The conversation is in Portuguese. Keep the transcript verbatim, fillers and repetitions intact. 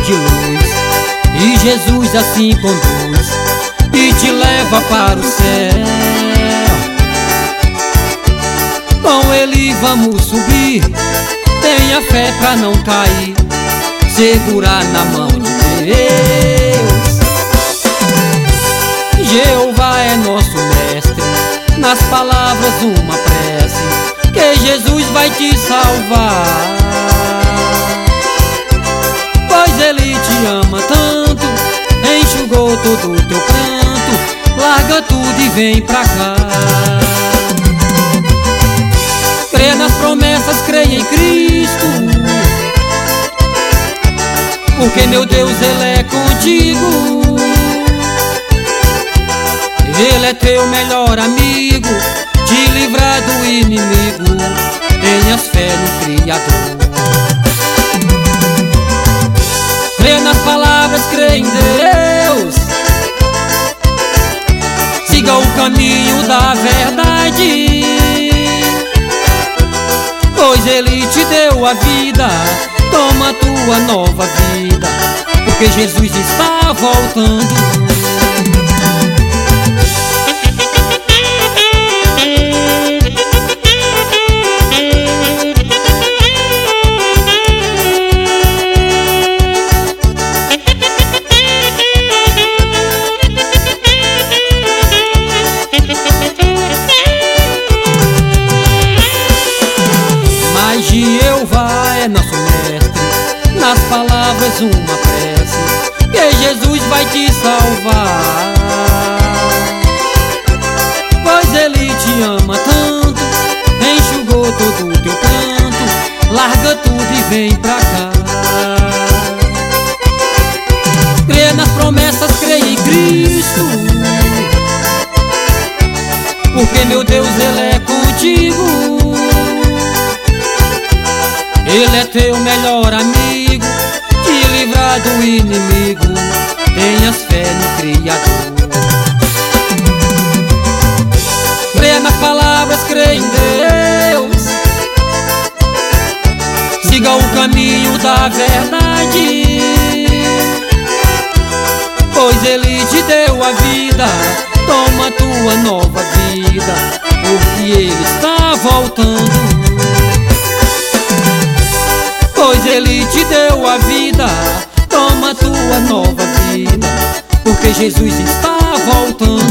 de luz, e Jesus assim conduz e te leva para o céu. Com Ele vamos subir, tenha fé pra não cair, segurar na mão de Deus. Jeová é nosso mestre, nas palavras uma prece, que Jesus vai te salvar. Pois Ele te ama tanto, enxugou todo o teu pranto, larga tudo e vem pra cá. Crê nas promessas, creia em Cristo, porque meu Deus, Ele é contigo. Ele é teu melhor amigo, te livrar do inimigo, tenhas fé no Criador. Crê nas palavras, crê em Deus, siga o caminho da verdade, pois Ele te deu a vida, toma a tua nova vida, porque Jesus está voltando. Jeová é nosso mestre, nas palavras uma prece, que Jesus vai te salvar. Pois Ele te ama tanto, enxugou todo o teu pranto, larga tudo e vem pra cá. Crê nas promessas, crê em Cristo, porque meu Deus, Ele é contigo. Ele é teu melhor amigo, te livrar do inimigo, tenhas fé no Criador. Crê nas palavras, crê em Deus, siga o caminho da verdade, pois Ele te deu a vida, toma a tua nova vida, porque Ele está voltando. Pois Ele te deu a vida, toma a tua nova vida, porque Jesus está voltando.